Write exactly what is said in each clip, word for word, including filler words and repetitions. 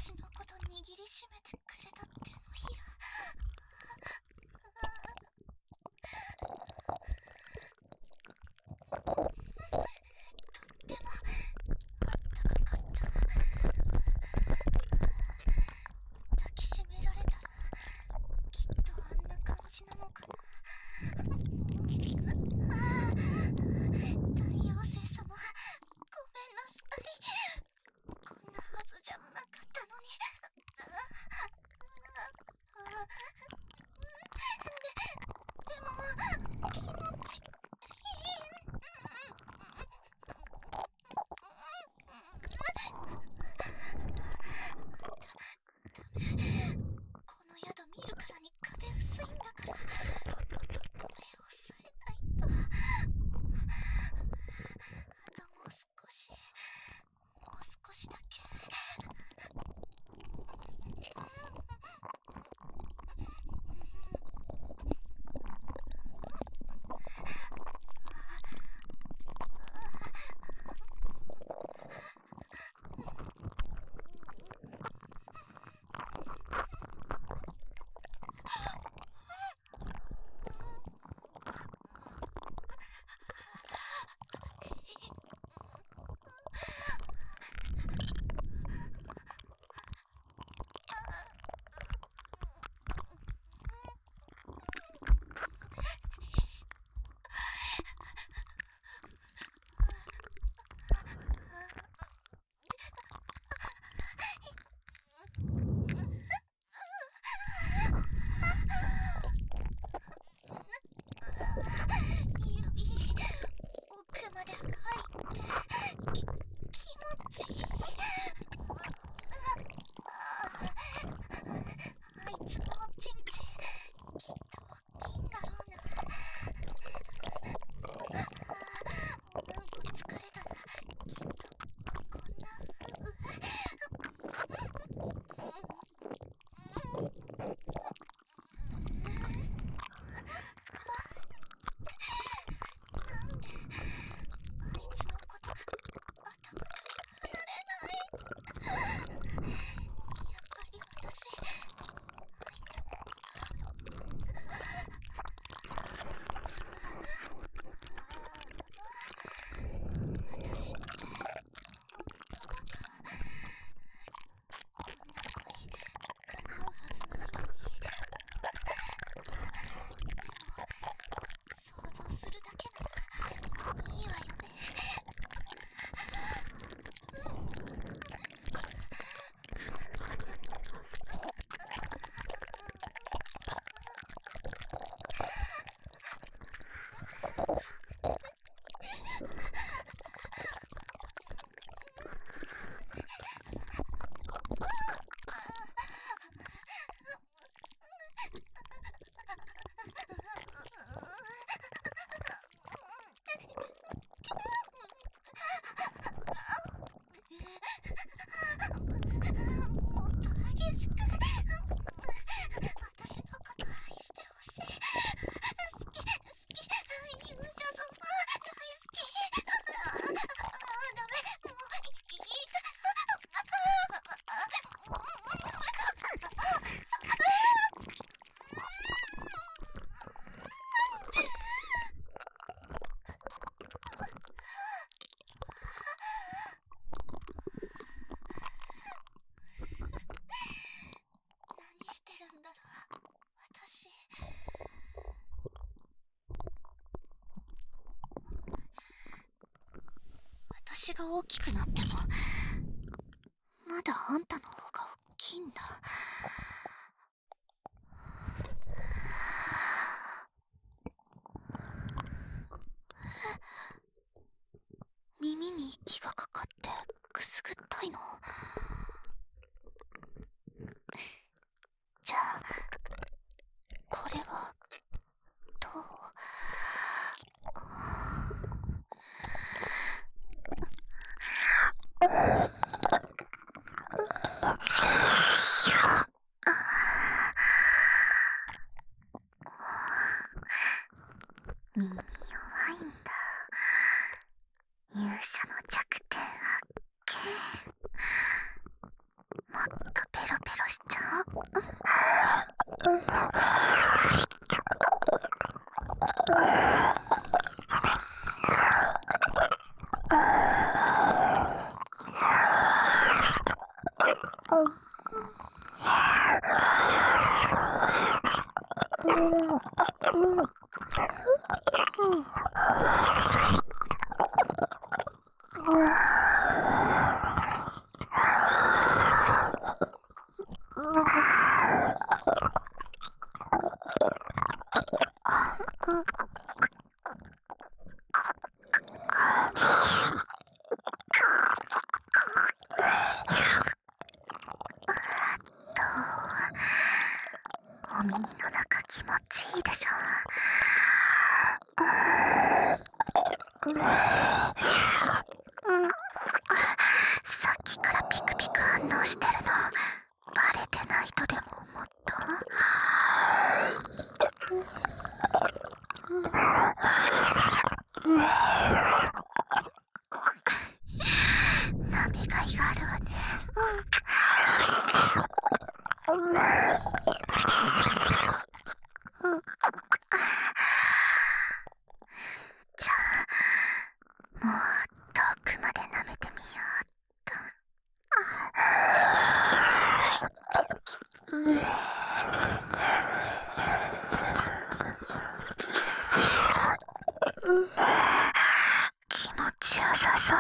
私のこと握りしめてくれた手のひら。抱きしめられたらきっとあんな感じなのかな。太陽星様、ごめんなさい。こんなはずじゃなかったのに。で、でも気持ちいい。この宿見るからに壁薄いんだから、声を抑えないと。あともう少し、もう少しだけ。指、奥まで入って、き、気持ちいい。あいつのおちんちん、きっと大きいんだろうな。おなんこ疲れたら、きっとこんななんで、あいつのことが頭から離れない。やっぱり私、あいつの私って、本当だか。こんな恋、叶うはずないのに。想像するだけならいいわよね。もっと激しく。私のこと愛してほしい。好き、好き。勇者様、大好き。ああ、ダメ。もう、い、いいか。何してるんだろう、私。私が大きくなっても、まだあんたの方が大きいんだ。耳に息がかかってくすぐったいの。じゃあ、これはどう？耳弱いんだ。勇者の弱点発見。もっとお耳の中気持ちいいでしょ。さっきからピクピク反応してるのバレてないとでも思った？なめがいがあるわね。じゃあもう遠くまで舐めてみようっと。気持ちよさそう。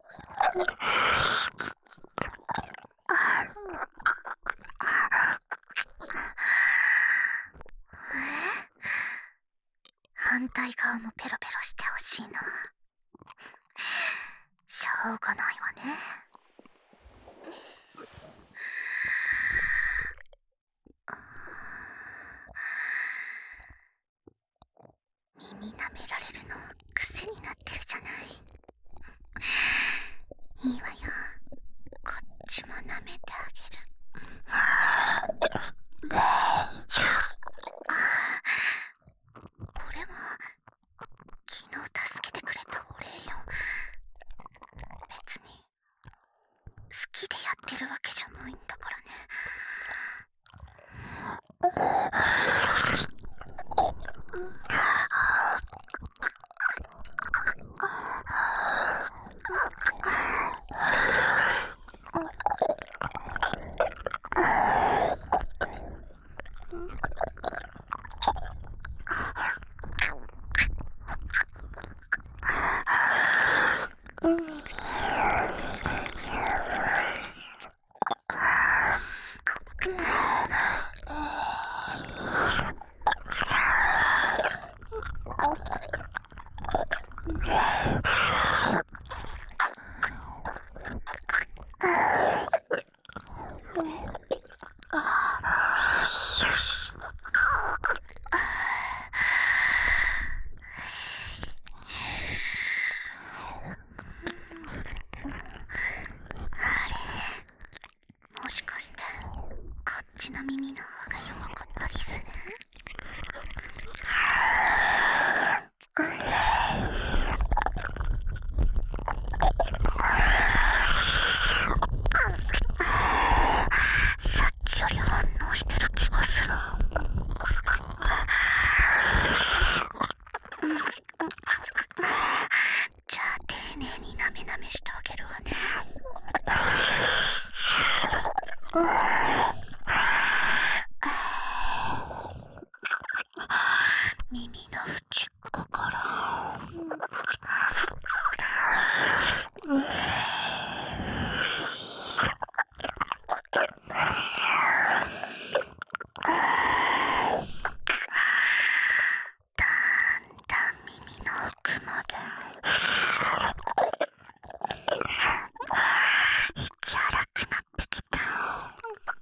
反対側もペロペロしてほしいな。しょうがないわね。耳舐められるの癖になってるじゃない。いいわよ、こっちも舐めてあげる。これは昨日助けてくれたお礼よ。別に好きでやってるわけじゃないんだからね。もしかしてこっちの耳の方が弱かったりする？さっきより反応してる気がする。じゃあ丁寧になめなめしてあげるわね。耳の縁っこからだんだん耳の奥まで息荒くなってきた。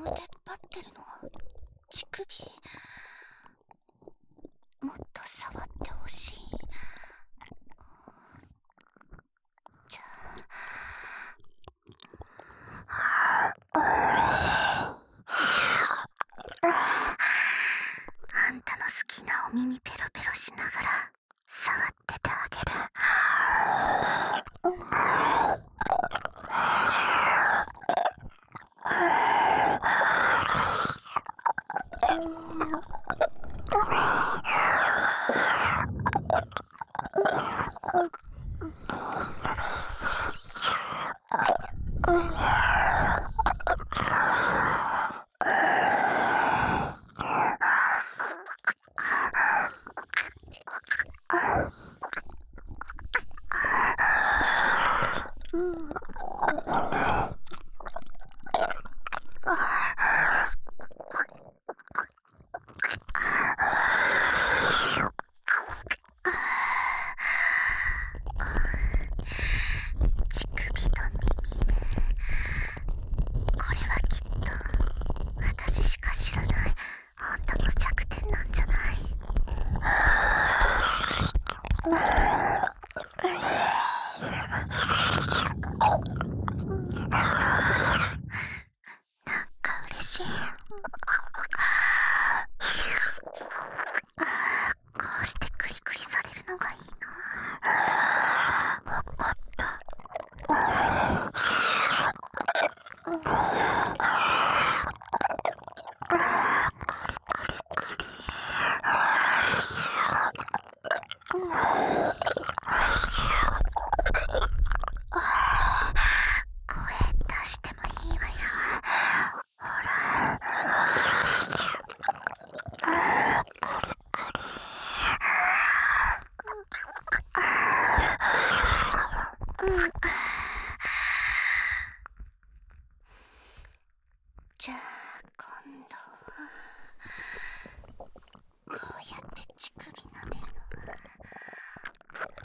出っ張ってるのは乳首。もっと触ってほしい。じゃああんたの好きなお耳ペロペロしながら触っててあげる。乳首と耳、これはきっと私しか知らないあんたの弱点なんじゃない？なんか嬉しい。こうしてクリクリされるのがいいな。わかった。声出してもいいわよ。ほら。じゃあ今度はこうやって乳首舐めるのは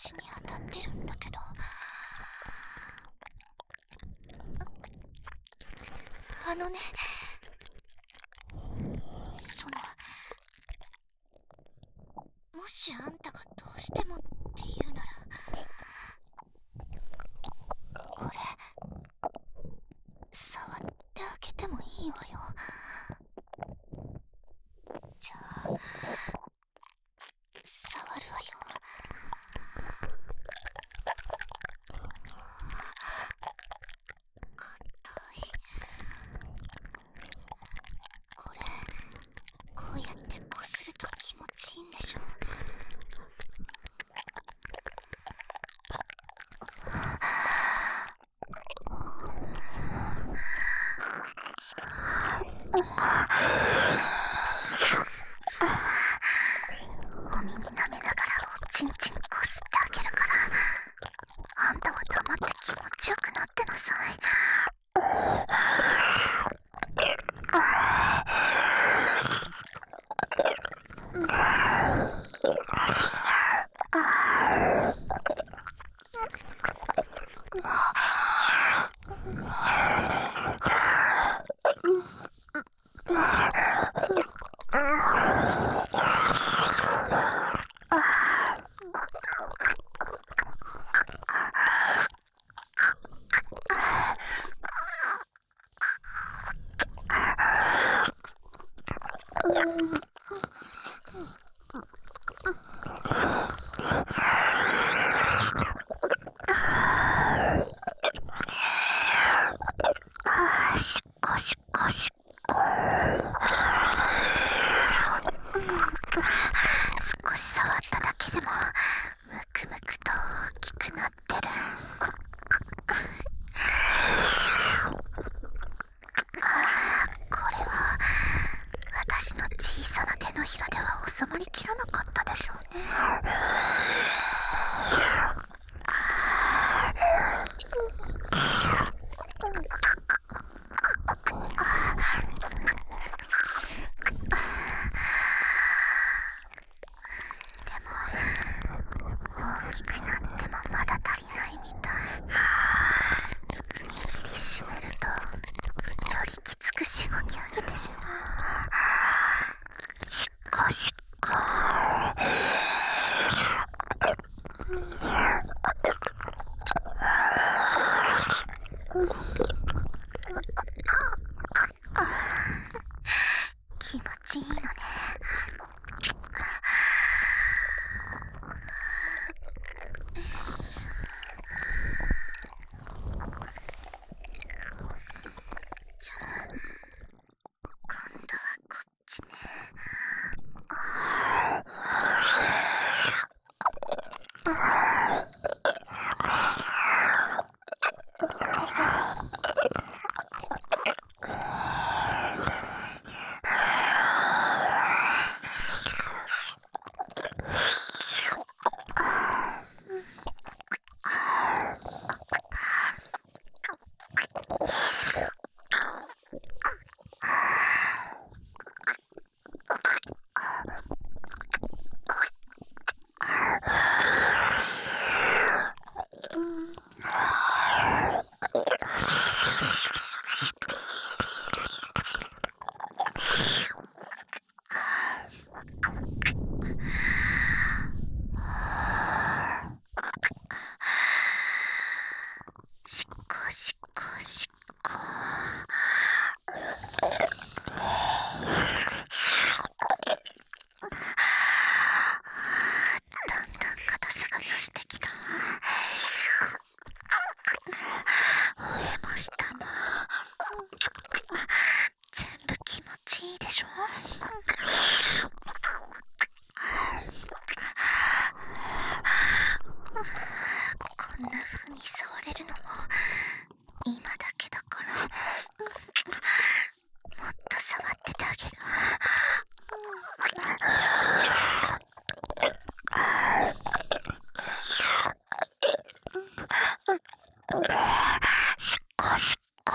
私に当たってるんだけど。あのね、その、もしあんたがどうしてもって言うなら、これ触ってあげてもいいわよ。じゃあ触るわよ。硬い。これこうやってこすると気持ちいいんでしょ。お耳舐めながらおちんちんこすってあげるから、あんたは黙って気持ちよくなってなさい。しこしこしこ。少し触っただけでもむくむくと大きくなってる。ああ、これは私の小さな手のひらでは収まりきらなかったでしょうね。大きくなってもまだ足りないみたい。握りしめるとよりきつくしごき上げてしまう。しっこしっこ。気持ちいいのね。じゃあ今度はこっちね。しっこしっこしっこ。だんだん硬さが増してきた。上も下も全部気持ちいいでしょ。こんな風に触れるのも今だけだから、もっと触っててあげる。しっこしっこ。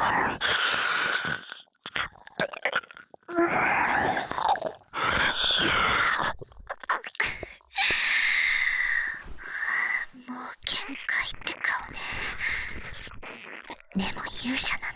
もでも勇者な